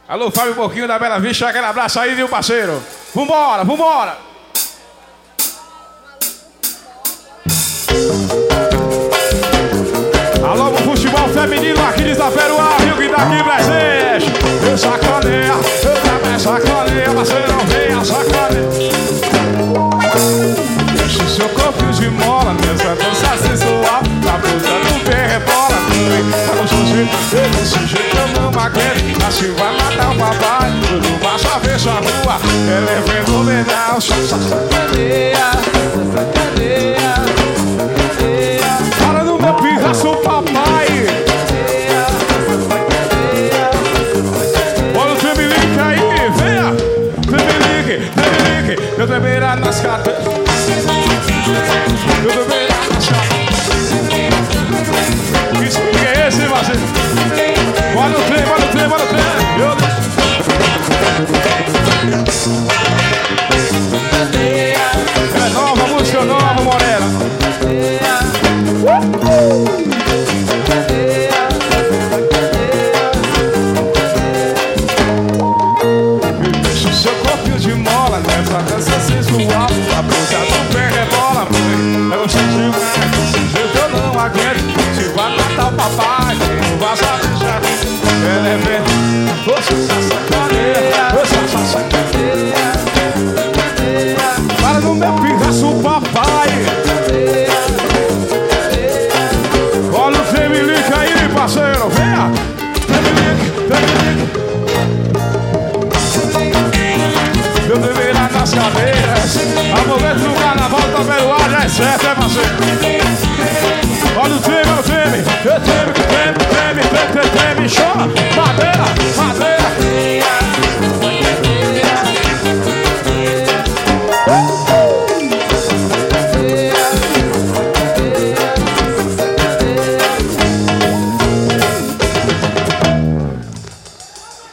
Alô, Fábio Boquinho da Bela Vista, aquele abraço aí, viu, parceiro? Vambora, vambora! Alô, o futebol feminino aqui de Itaperuá, Rio que tá aqui presente. Eu sacaneia, eu também sacaneia, parceiro, não venha sacaneia. Deixa o seu corpo de mola, nessa dança sensual. Tá botando pé, rebola, tá gostosinho. Desse jeito eu não maquete, assim vai matar o papai. Tudo baixa, fecha a rua, ela é fenomenal. Sacaneia, sacaneia, sacaneia. Para no meu pirraço, papai. Olha o tremelique aí, venha. Tremelique, tremelique. Eu tremei lá nas cadeiras. Eu tremei lá nas cadeiras. Isso que é esse, parceiro? Olha o trem, olha o trem, olha o trem. É nova, música nova, Morena. Deixa o seu corpinho de mola, nessa dança sensual. A blusa do pé rebola, mãe. É o xixi, desse jeito eu não aguento. Se vai matar o papai, não vai deixar. Ela é bem, você sacaneia, você sacaneia. Para no meu pirraço, papai. Olha o tremelique aí, parceiro, venha. Tremelique, tremelique. Eu deveria nas cadeiras. A momento do carnaval da Peruá já é certo, é parceiro.